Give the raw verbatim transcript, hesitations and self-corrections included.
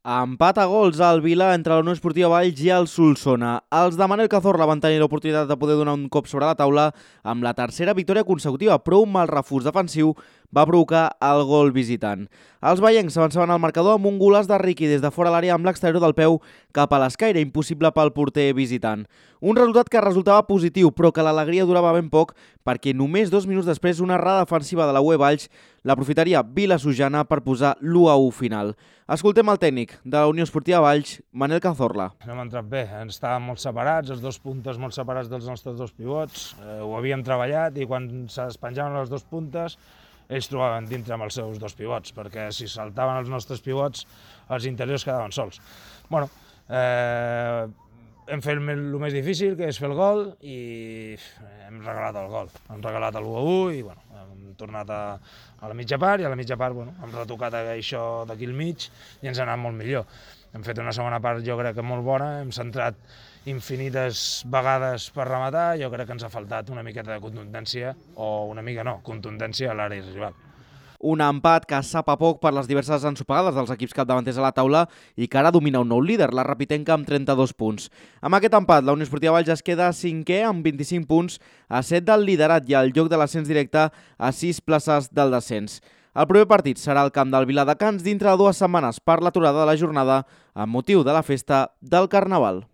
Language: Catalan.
Empat a gols al Vila entre la Unió Esportiva Valls i el Solsona. Els de Manel Cazorla van tenir l'oportunitat de poder donar un cop sobre la taula amb la tercera victòria consecutiva, però un mal refús defensiu va provocar el gol visitant. Els veiencs s'avançaven al marcador amb un golaç de Riqui des de fora l'àrea amb l'exterior del peu cap a l'escaire, impossible pel porter visitant. Un resultat que resultava positiu, però que l'alegria durava ben poc perquè només dos minuts després una errada defensiva de la U E Valls l'aprofitaria Vilasojana per posar l'u a u final. Escoltem el tècnic de la Unió Esportiva Valls, Manel Cazorla. No hem entrat bé, estàvem molt separats, els dos puntes molt separats dels nostres dos pivots, eh, ho havíem treballat i quan es penjaven les dos puntes ells trobaven dintre amb els seus dos pivots, perquè si saltaven els nostres pivots els interiors quedaven sols. Bueno, eh, hem fet el més difícil, que és fer el gol, i hem regalat el gol. Hem regalat l'u a u i bueno, hem tornat a, a la mitja part, i a la mitja part bueno, hem retocat això d'aquí al mig i ens ha anat molt millor. Hem fet una segona part, jo crec que molt bona, hem centrat infinites vegades per rematar, jo crec que ens ha faltat una miqueta de contundència, o una mica no, contundència a l'àrea rival. Un empat que sap a poc per les diverses ensopegades dels equips capdavanters a la taula i que ara domina un nou líder, la Rapitenca, amb trenta-dos punts. Amb aquest empat, la Unió Esportiva Valls es queda cinquè amb vint-i-cinc punts, a set del liderat i al lloc de l'ascens directe a sis places del descens. El proper partit serà al camp del Viladecans dintre de dues setmanes per l'aturada de la jornada amb motiu de la festa del Carnaval.